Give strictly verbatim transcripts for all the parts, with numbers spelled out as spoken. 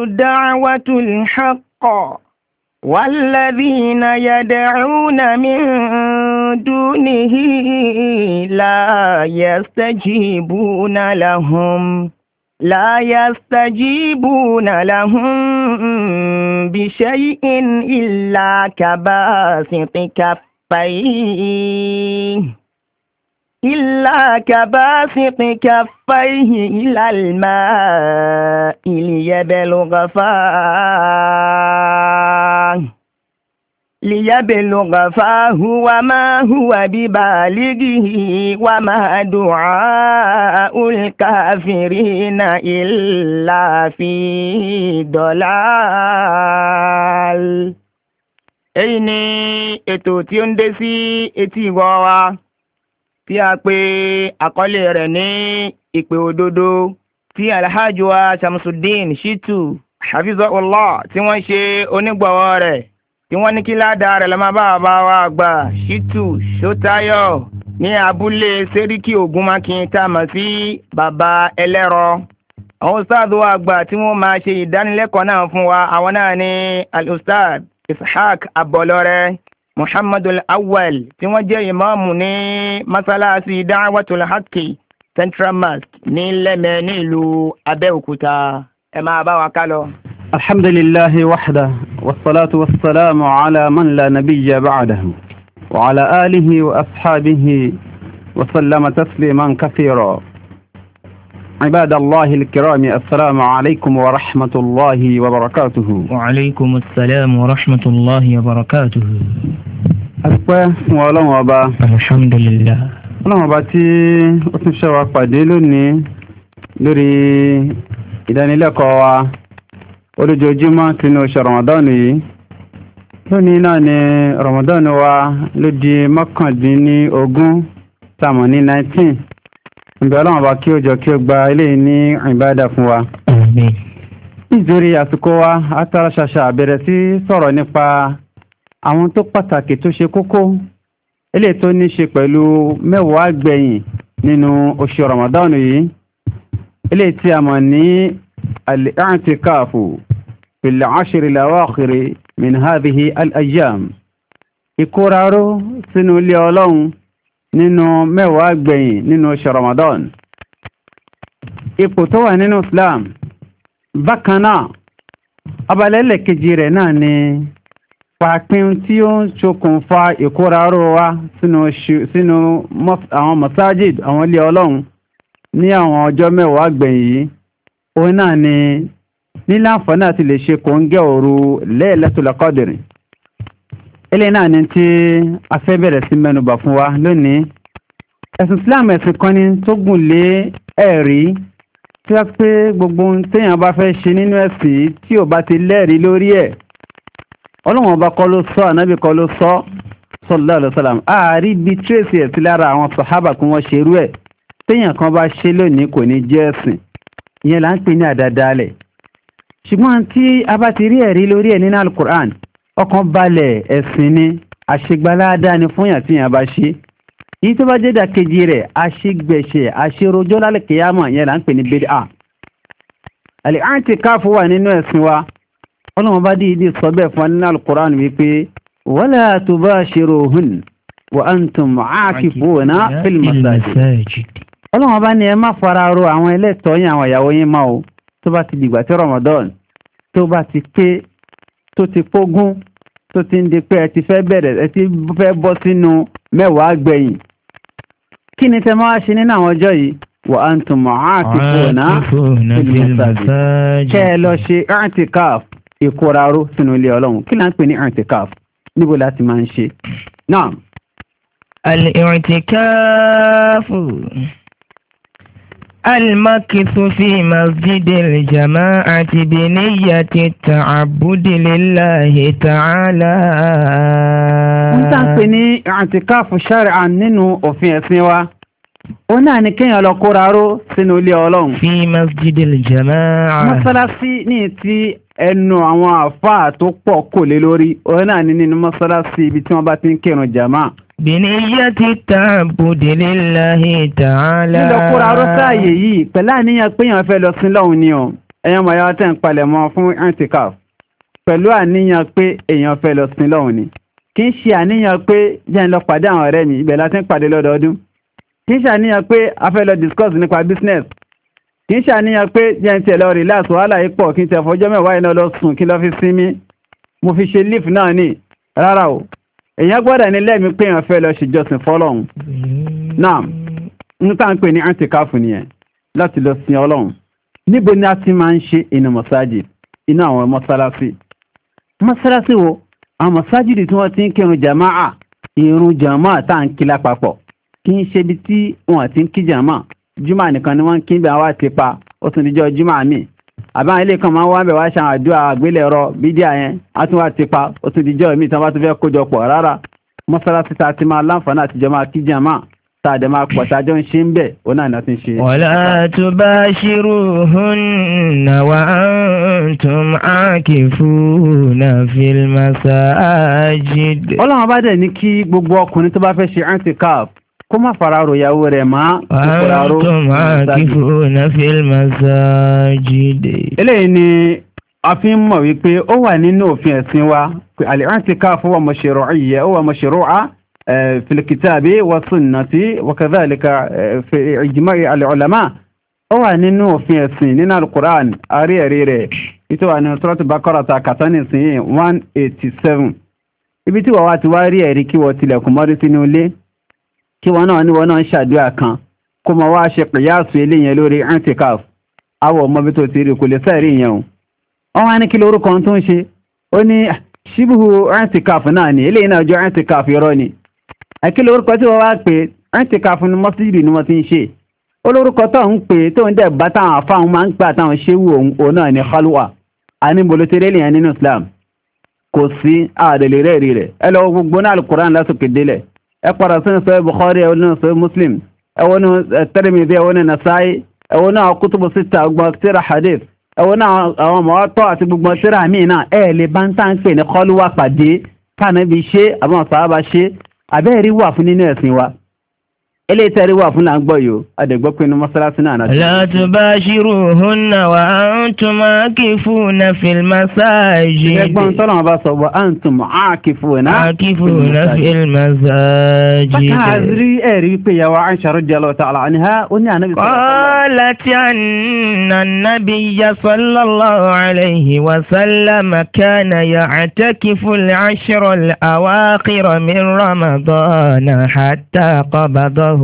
دعوة الحق والذين يدعون من دونه لا يستجيبون لهم لا يستجيبون لهم بشيء إلا كباسط كفيه إلا كباسط كفيه إلى الماء ليبلغ فاه ليبلغ فاه وما هو ببالغه وما دعاء الكافرين إلا في ضلال. èyí ni ètò tí ó ń dé sí etí ìgbọ́ wa tí a pè àkọlé rẹ̀ ní ìpè òdodo tí alhaji wa Shamsuddin Shittu hafizahullah tí wọ́n ṣe onígbọ̀wọ́ rẹ̀ tí wọ́n ní kí ládàá rẹ̀ lọ́mọ bá bá wa gbà Shittu Ṣótáyọ̀ ní abúlé Sẹ́ríkì Ògúnmákin tá a mọ̀ sí bàbá ẹlẹ́rọ. àwọn ustaad wa àgbà tí wọ́n máa ṣe ìdánilẹ́kọ̀ọ́ náà fún wa àwọn náà ní al-ustaad Ishaq Abọlọ́rẹ́ Muhammadul Awwal tí wọ́n jẹ́ ìmáàmù ní masalasi Da'watul Haqqi Central Mosque ní Lẹ́mẹ̀ ní ìlú Abẹ́òkúta. ẹ máa bá wa ká lọ. alhamdulillahi wahda wassalatu wassalamu ala man la nabiyya ba'dahu wa ala alihi wa ashabihi wa sallama tasliman kathira. عباد الله الكرام السلام عليكم ورحمة الله وبركاته. وعليكم السلام ورحمة الله وبركاته. أسفة ولو أبا الحمد لله. ولو أبا تي أتنشوا قديلني لري إذا نلقوا ولجو جمعة تنوش رمضاني lónìí náà ni Ramadan wa ló di mọ́kàndínní ogún tàmọ̀ ní nineteen ìbẹ̀ ọlọ́run bá kí ó jọ kí ó gba ilé ní ìbádà fún wa. nítorí àsìkò wa átara ṣàṣà bẹ̀rẹ̀ sí sọ̀rọ̀ nípa àwọn tó pàtàkì tó ṣe kókó ilé tó ní ṣe pẹ̀lú mẹ́wàá gbẹ̀yìn nínú oṣù Ramadan yìí ilé tí a mọ̀ ní al-i'tikafu fil ashri al-awakhir min hadhihi al-ayyam ìkóraró sínú ilé ọlọ́run nínú mẹ́wàá gbẹ̀yìn nínú oṣù Ramadan. ipò tó wà nínú Islam bákan náà abalẹ́lẹ̀ kejì rẹ̀ náà ni pàápín tí ó ń ṣokùnfà ìkóraró wa sínú àwọn masajid àwọn ilé ọlọ́run ní àwọn ọjọ́ mẹ́wàá gbẹ̀yìn yìí òun náà ni níláǹfààní àti lè ṣe kòńgẹ́ òru Laylatul Qadr. ilé náà ni tí a fẹ́ bẹ̀rẹ̀ sí mẹ́nubà fún wa lónìí. ẹ̀sìn Islam ẹ̀sìn kan ni tó gùn lé ẹ̀rí tí wá pé gbogbo téèyàn bá fẹ́ ṣe nínú ẹ̀sìn tí ò bá ti lẹ́rìí lórí ẹ̀ Ọlọ́run ọba kọ́ ló sọ ànábì kọ́ ló sọ sallallahu alaihi wasallam ààrí bíi tracy ẹ̀ sí lára àwọn sàhábà kí wọ́n ṣe irú ẹ̀ téèyàn kan bá ṣe lónìí kò ní jẹ́ ẹ̀sìn ìyẹn là ń pè ní àdádálẹ̀. ṣùgbọ́n tí a bá ti rí ẹ̀rí lórí ẹ̀ nínú Al-Qur'an ọkàn balẹ̀ ẹ̀sìn ni àṣegbáládá ni fún yàn tí yàn bá ṣe. èyí tó bá jẹ́ dàkejì rẹ̀ àṣegbẹ̀ṣẹ̀ àṣerojọ́ lálẹ́ kìyàmọ̀ yẹn là ń pè ní bid'a. al-i'tikafu wà nínú ẹ̀sìn wa ọlọ́run bá dìídì sọ bẹ́ẹ̀ fún nínú Al-Qur'an wípé wala tubashiruhun wa antum aakifuna fil masajid. ọlọ́run bá ní ẹ má fara ro àwọn ẹlẹ́tọ̀ọ́ yín àwọn ìyàwó yín máa o tó bá ti dìgbà tí Ramadan tó bá ti pé tó ti pógún tó ti ń di pé ẹ ti fẹ́ bẹ̀rẹ̀ ẹ ti fẹ́ bọ́ sínú mẹ́wàá gbẹ̀yìn. kí ni tẹ máa ṣe nínú àwọn ọjọ́ yìí wa antum aakifuna fil masajid. kẹ́ ẹ lọ ṣe i'tikaf ìkóraró sínú ilé ọlọ́run. kí là ń pè ní i'tikaf níbo láti máa ń ṣe náà. al-i'tikafu المكث في مسجد الجماعة بنية التعبد لله تعالى. wọ́n tàn pé ní i'tikafu shar'an nínú òfin ẹ̀sìn wa ó náà ní kéèyàn lọ kóraró sínú ilé ọlọ́run. في مسجد الجماعة. mọ́sálásí ní ti ẹnu àwọn àfáà tó pọ̀ kò lé lórí ó náà ní nínú mọ́sálásí ibi tí wọ́n bá ti ń kírun jàmáà. Bìníyàtì ta'abbudi lillahi ta'ala. Nílò kóra arọ́ sáàyè yìí, pẹ̀lú àníyàn pé yàn fẹ́ lọ sí lọ́hun ni ọ. ẹ̀yàn mọ̀ yá tẹ́ ń palẹ̀ mọ́ fún i'tikaf pẹ̀lú àníyàn pé èèyàn fẹ́ lọ sin lọ́hùn ni kì í ṣe àníyàn pé jẹ́ ń lọ pàdé àwọn ọ̀rẹ́ mi ibẹ̀ láti ń pàdé lọ́dọọdún kì í ṣe àníyàn pé a fẹ́ lọ discuss nípa business kì í ṣe àníyàn pé jẹ́ ń tẹ̀ lọ relax wàhálà yìí pọ̀ kí n tẹ̀ fọjọ́ mẹ́wàá iná lọ sùn kí n lọ fi sinmi mo fi ṣe leave náà ni rárá o èèyàn gbọ́dọ̀ ní lẹ́mí pé èèyàn fẹ́ lọ ṣèjọsìn fọ́lọ́hun náà ń tà ń pè ní i'tikaf nìyẹn láti lọ sin ọlọ́run níbo ni a ti máa ń ṣe inú masajid inú àwọn mọ́sálásí mọ́sálásí wo àwọn masajid tí wọ́n ti ń kírun jama'a ìrun jama'a tá à ń kí lápapọ̀ kí ń ṣe bí tí wọ́n ti ń kí jama'a jùmọ̀ nìkan ni wọ́n ń kí bí àwọn àti pa ó tún díjọ́ jùmọ̀ mi àbá ilé kan máa ń wá bẹ̀ wá ṣe àwọn àdúrà àgbélẹ̀rọ bídíà yẹn á tún wá ti pa ó tún díjọ́ mi tí wọ́n bá tún fẹ́ kójọpọ̀ rárá mọ́sálásí tá a ti máa láǹfààní àtijọ́ máa kí jama'a tàdé máa pọ̀ tàjọ́ ń ṣe ń bẹ̀ ó náà láti ṣe. wala tubashiruhunna wa antum aakifuna fil masajid. ọlọ́run bá dẹ̀ ní kí gbogbo ọkùnrin tó bá fẹ́ ṣe i'tikaf kó má fara ro ìyàwó rẹ̀ má. wa antum aakifuna fil masajid. eléyìí ni a fi ń mọ̀ wípé ó wà nínú òfin ẹ̀sìn wa al-i'tikaf huwa mashru'iyya huwa mashru'a في الكتاب والسنة وكذلك في إجماع العلماء ó wà nínú òfin ẹ̀sìn nínú al-Qur'an àrí ẹ̀rí rẹ̀ ìtò wà ní Surat Baqarah kàtánì sí one eighty-seven ibi tí wọ́n wá ti wá rí ẹ̀rí kí wọ́n tilẹ̀kùn mọ́rí sínú ilé kí wọ́n náà ní wọ́n náà ń ṣàdúrà kan kó mọ wá ṣe pìyàsù ilé yẹn lórí i'tikaf awọ ọmọ bí tó ti rí kò lè sẹ́ẹ̀rí yẹn o wọ́n wá ní kí lórúkọ tó ń ṣe ó ní ṣíbùhù i'tikaf náà ni eléyìí náà jọ i'tikaf irọ́ ni àkílò orúkọ tí wọ́n wá pé i'tikaf ní mọ́sídìí ni wọ́n ti ń ṣe olórúkọ tó ń pè tó ń dẹ̀ bá táwọn afáwọn máa ń gbà táwọn ṣéwù òun náà ní khalwa aníbolótéré lèyàn nínú Islam kò sí àdèlè rẹ̀ rí rẹ̀ ẹ lọ gbogbo náà al-Qur'an lásòkè délẹ̀ ẹ padà sínú sọ Bukhari ẹ wọnú sọ Muslim ẹ wọnú Tirmidhi ẹ wọnú Nasa'i ẹ wọnú àwọn kutubu sita gbọ́n tíra hadith ẹ wọnú àwọn Muwatta àti gbogbo tíra míì náà ẹ lè bá ń tà ń pè ní khalwa pàdé kánàbí ṣe àwọn sàhábà ṣe àbẹ́ẹ̀rí wà fún nínú ẹ̀sìn wa ilé ìtẹ́rí wà fún láńgbọ́ yóò adẹ̀gbọ́ pé inú mọ́sálásí náà náà. la tubashiruhunna wa antum aakifuna fil masajid. ẹgbọ́n tọ́lọ̀ wọn bá sọ wọ antum aakifuna. aakifuna fil masajid. bákan àrí ẹ̀rí pé ìyàwó Aisha radiyallahu ta'ala anha ó ní ànábì. qalat anna an-nabiyya sallallahu alayhi wa sallam kana ya'takifu al-ashra al-awakhira min ramadana hatta qabada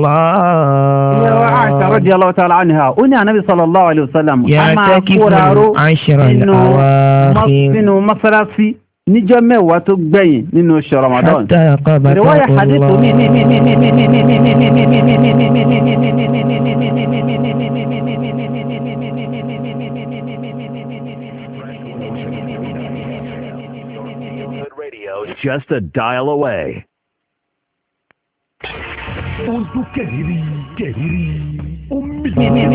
يا عائشة رضي الله تعالى عنها أني النبي صلى الله عليه وسلم يعتكف عشر الأواخر إنه مصرفي نجمع وتقبين إنه شهر رمضان حتى قبض رواية حديث just a dial away. ó ń dún kẹ̀rìírí kẹ̀rìírí ó mì.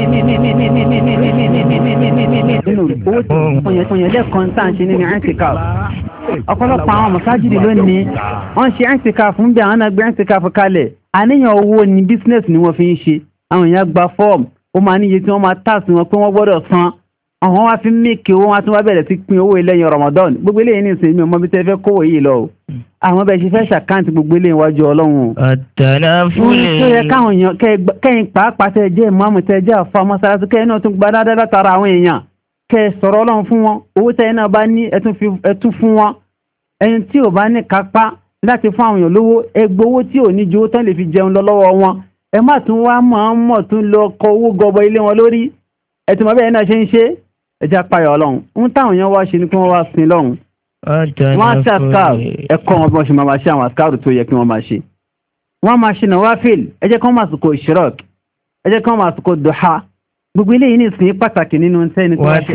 nínú owó fòyẹ̀lẹ́ kan tá à ń ṣe nínú i'tikaf ọ̀pọ̀lọpọ̀ àwọn mọ̀sájìdì lónìí wọ́n ṣe i'tikaf fún bí àwọn agbé i'tikaf kalẹ̀ àníyàn owó ní business ni wọ́n fi ń ṣe àwọn èèyàn gba fọ́ọ̀mù ó máa níye tí wọ́n máa tà sí wọn pé wọ́n gbọ́dọ̀ san àwọn wá fi ń mìkì owó wọn tí wọ́n bẹ̀rẹ̀ sí pín owó ilẹ̀yìn Ramadan gbogbo eléyìí ní ìsinmi ọmọ bí tẹ́ fẹ́ kówó yìí lọ àwọn bẹ́ẹ̀ ṣe fẹ́ ṣàkáǹtì gbogbo eléyìí wájú Ọlọ́run. àtànáfúlẹ̀. tó yẹ káwọn èèyàn kẹ́yìn pàápàá tẹ́ jẹ́ ìmáàmù tẹ́ jẹ́ àfa mọ́sálásí kẹ́yìn náà tún gba dáadáa látara àwọn èèyàn kẹ́ sọ̀rọ̀ Ọlọ́run fún wọn owó tẹ́yìn náà bá ní ẹtún fún wọn ẹni tí ò bá ní kápá láti fún àwọn èèyàn lówó ẹgbẹ́ owó tí ò ní ju owó tán lè fi jẹun lọ lọ́wọ́ wọn ẹ má tún wá mọ̀ mọ̀ tún lọ kọ owó gọbọ ilé wọn lórí ẹtùn mọ́ bẹ́ẹ̀ náà ṣe ń ṣe ẹjẹ́ apáyọ̀ Ọlọ́run ń táwọn èèyàn wá ṣe ni kí wọ́n wá sin lọ́hùn wọ́n á ṣe àṣkáàrù ẹ̀kọ́ wọn bí wọ́n ṣe máa ṣe àwọn àṣkáàrù tó yẹ kí wọ́n máa ṣe wọ́n máa ṣe nàwáfíìl ẹjẹ́ kan máa sùkò ìṣirọ́k ẹjẹ́ kan máa sùkò dùhá gbogbo ilé yìí ní ìsìn pàtàkì nínú tẹ́ni tó wá ṣe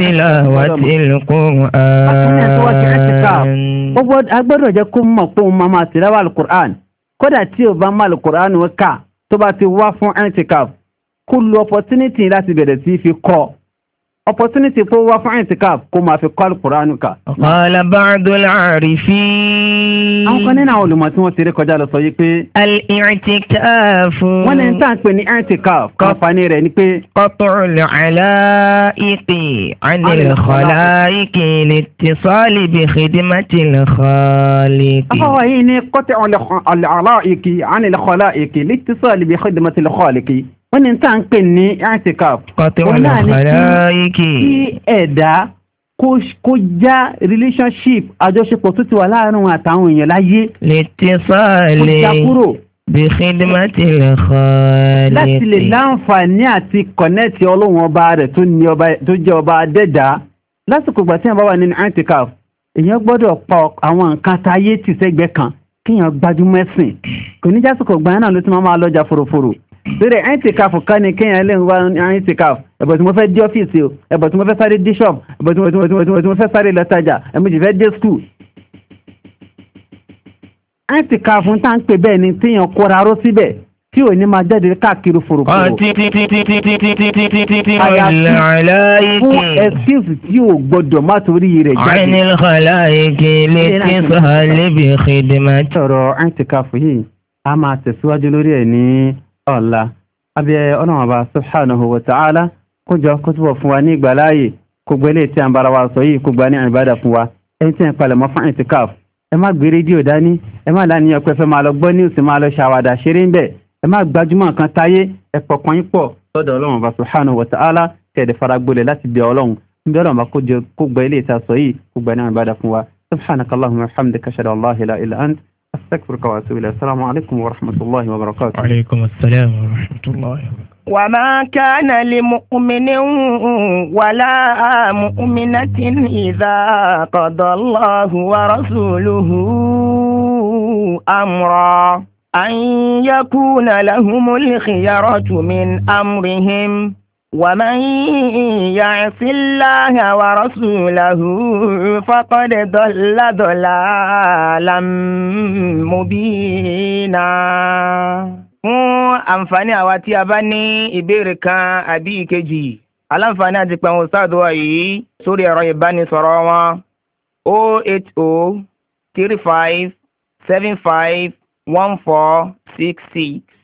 agbọ́dọ̀ jẹ́ kó mọ̀ pé òun máa máa tìláwà alukur'an kódà tí ò bá máa alukur'an wọn ká tó bá ti wá fún i'tikaf kó lu opportunity láti bẹ̀rẹ̀ sí fi kọ́ opportunity fún wa fún i'tikaf kó máa fi kọ́ al-Qur'an ká. Qala ba'dul 'arifin. Àwọn kan nínú àwọn olùmọ̀ tí wọ́n ti rí kọjá lọ sọ yí pé al-i'tikaf. Wọ́n ní tá ń pè ní i'tikaf kànfàní rẹ̀ ni pé qat'ul 'ala'iqi 'anil khala'iqi littisali bi khidmatil khaliqi. Afọwọ́ yìí ní qat'ul 'ala'iqi 'anil khala'iqi littisali bi khidmatil khaliqi. Wọ́n ní tá ń pè ní i'tikaf. Qat'ul 'ala'iqi. Kí ẹ̀dá kó já relationship àjọṣepọ̀ tó ti wà láàárín àtàwọn èèyàn láyé. Littisali bi khidmatil khaliqi. Láti lè láǹfààní àti kọ̀nẹ́tì ọlọ́run ọba rẹ̀ tó jẹ́ ọba adẹ́dá. Lásìkò ìgbà tí wọ́n bá wà nínú i'tikaf, èèyàn gbọ́dọ̀ pa àwọn nǹkan táyé tì sẹ́gbẹ́ kan kíyàn gbájúmọ́ ẹ̀sìn. Kò ní jásìkò ìgbà náà ló ti máa lọ́jà fòròfòrò. Lórí i'tikaf kan ní kíyàn lè wá i'tikaf. Ẹ̀bọ̀ tí mo fẹ́ dé ọ́fíìsì o, ẹ̀bọ̀ tí mo fẹ́ sáré dé ṣọ́ọ̀bù, ẹ̀bọ̀ tí mo fẹ́ sáré lọ tajà, ẹ̀bọ̀ tí mo fẹ́ dé skul. I'tikaf fún tá ń pè bẹ́ẹ̀ ni tíyàn kóra ró síbẹ̀ tí ò ní máa jáde káàkiri fòròfòrò. Fún excuse tí ò gbọdọ̀ má torí rẹ̀ jáde. Anil khala'iqi littisali bi khidmati. Ọ̀rọ̀ i'tikaf yìí a máa tẹ̀síwájú lórí ẹ̀ ní ọ̀la. Abẹ́ Ọlọ́run Ọba subhanahu wa ta'ala kójọ kó túbọ̀ fún wa ní ìgbàláyè kó gbélé tí a ń bára wa sọ yìí kó gbà ní ìbádà fún wa. Ẹni tí a ń palẹ̀mọ́ fún i'tikaf, ẹ má gbé rédíò dání, ẹ má láníyàn pé fẹ́ máa lọ gbọ́ news máa lọ ṣàwàdà ṣeré ń bẹ̀, ẹ má gbajúmọ̀ kan táyé, ẹ pọ̀kan yín pọ̀ lọ́dọ̀ Ọlọ́run Ọba subhanahu wa ta'ala kẹ̀dẹ̀ faragbólẹ̀ láti bẹ Ọlọ́run. Ń bẹ Ọlọ́run Ọba kó gbà ilé ìta sọ yìí kó gbà ní ìbádà fún wa. Subhanakallahumma wa bihamdika ashhadu an la ilaha illa ant astaghfiruka wa atubu ilayk. Assalamu alaykum wa rahmatullahi wa barakatuh. Wa alaykum assalam wa rahmatullahi wa barakatuh. وما كان لمؤمن ولا مؤمنة إذا قضى الله ورسوله أمرا أن يكون لهم الخيرة من أمرهم ومن يعص الله ورسوله فقد ضل ضلالا مبينا. Fún àǹfààní àwa tí a bá ní ìbéèrè kan àbí ìkejì, aláǹfààní àti pẹ̀lú ustaadu wa yìí sórí ẹ̀rọ ìbánisọ̀rọ̀ wọn zero eight zero three five seven five one four six six.